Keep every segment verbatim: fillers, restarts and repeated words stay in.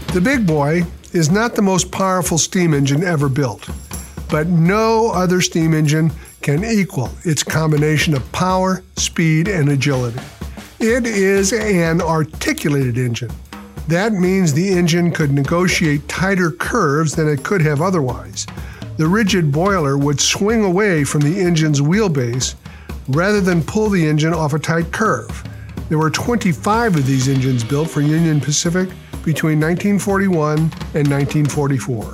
The Big Boy is not the most powerful steam engine ever built, but no other steam engine can equal its combination of power, speed, and agility. It is an articulated engine. That means the engine could negotiate tighter curves than it could have otherwise. The rigid boiler would swing away from the engine's wheelbase rather than pull the engine off a tight curve. There were twenty-five of these engines built for Union Pacific between nineteen forty-one and nineteen forty-four.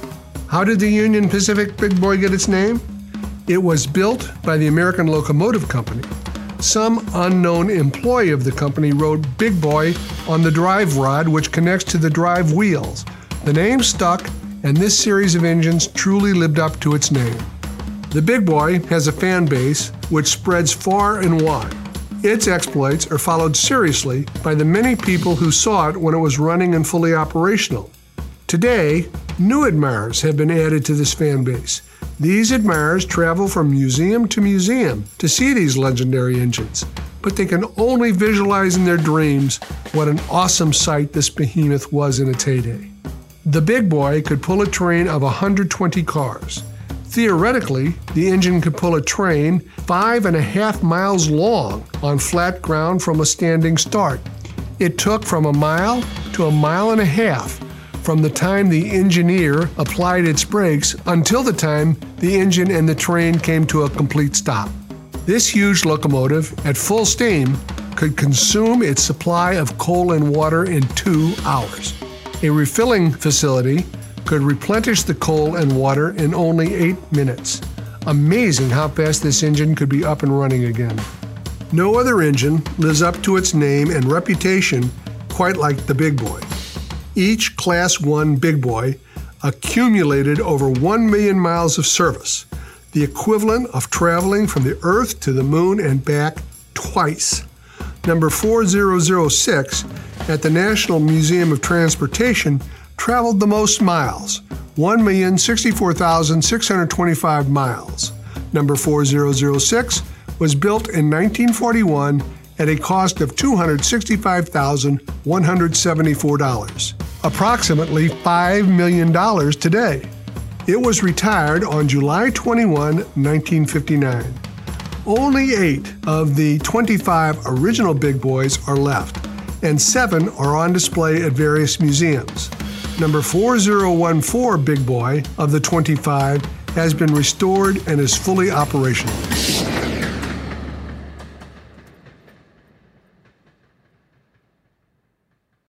How did the Union Pacific Big Boy get its name? It was built by the American Locomotive Company. Some unknown employee of the company wrote Big Boy on the drive rod which connects to the drive wheels. The name stuck, and this series of engines truly lived up to its name. The Big Boy has a fan base which spreads far and wide. Its exploits are followed seriously by the many people who saw it when it was running and fully operational. Today, new admirers have been added to this fan base. These admirers travel from museum to museum to see these legendary engines, but they can only visualize in their dreams what an awesome sight this behemoth was in its heyday. The Big Boy could pull a train of one hundred twenty cars. Theoretically, the engine could pull a train five and a half miles long on flat ground from a standing start. It took from a mile to a mile and a half from the time the engineer applied its brakes until the time the engine and the train came to a complete stop. This huge locomotive, at full steam, could consume its supply of coal and water in two hours. A refilling facility could replenish the coal and water in only eight minutes. Amazing how fast this engine could be up and running again. No other engine lives up to its name and reputation quite like the Big Boy. Each Class one Big Boy accumulated over one million miles of service, the equivalent of traveling from the Earth to the Moon and back twice. Number four thousand six at the National Museum of Transportation traveled the most miles, one million sixty-four thousand six hundred twenty-five miles. Number four thousand six was built in nineteen forty-one at a cost of two hundred sixty-five thousand one hundred seventy-four dollars, approximately five million dollars today. It was retired on July twenty-first, nineteen fifty-nine. Only eight of the twenty-five original Big Boys are left, and seven are on display at various museums. Number four thousand fourteen Big Boy of the twenty-five has been restored and is fully operational.